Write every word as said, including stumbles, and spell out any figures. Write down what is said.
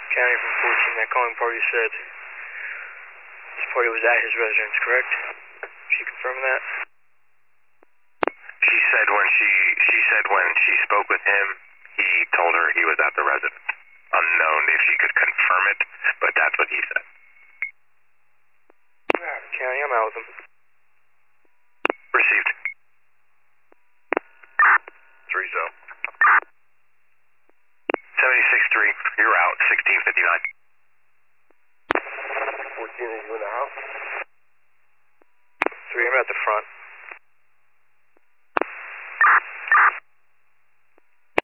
County from fourteen, that calling party said this party was at his residence, correct? She confirming that? She said when she she said when she spoke with him, he told her he was at the residence. Unknown if she could confirm it, but that's what he said. Alright, County, I'm out with him. Received. Three zone. seventy-six three, you're out, sixteen fifty-nine. fourteen, are you in the house? Three, I'm at the front.